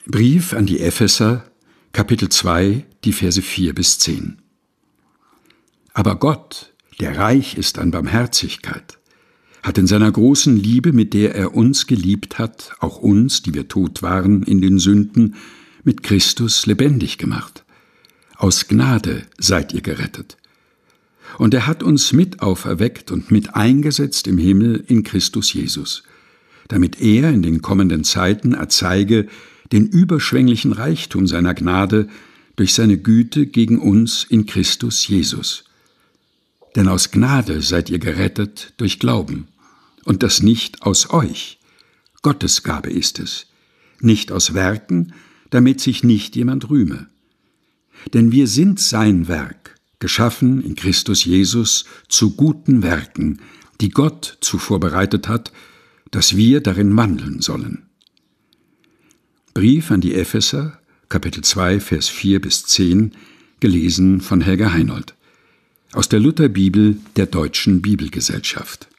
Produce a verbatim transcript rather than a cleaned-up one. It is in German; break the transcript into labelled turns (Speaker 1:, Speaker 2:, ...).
Speaker 1: Brief an die Epheser, Kapitel zwei, die Verse vier bis zehn. Aber Gott, der reich ist an Barmherzigkeit, hat in seiner großen Liebe, mit der er uns geliebt hat, auch uns, die wir tot waren in den Sünden, mit Christus lebendig gemacht. Aus Gnade seid ihr gerettet. Und er hat uns mit auferweckt und mit eingesetzt im Himmel in Christus Jesus, damit er in den kommenden Zeiten erzeige den überschwänglichen Reichtum seiner Gnade durch seine Güte gegen uns in Christus Jesus. Denn aus Gnade seid ihr gerettet durch Glauben, und das nicht aus euch. Gottes Gabe ist es, nicht aus Werken, damit sich nicht jemand rühme. Denn wir sind sein Werk, geschaffen in Christus Jesus zu guten Werken, die Gott zuvor bereitet hat, dass wir darin wandeln sollen. Brief an die Epheser, Kapitel zwei, Vers vier bis zehn, gelesen von Helga Heinold. Aus der Lutherbibel der Deutschen Bibelgesellschaft.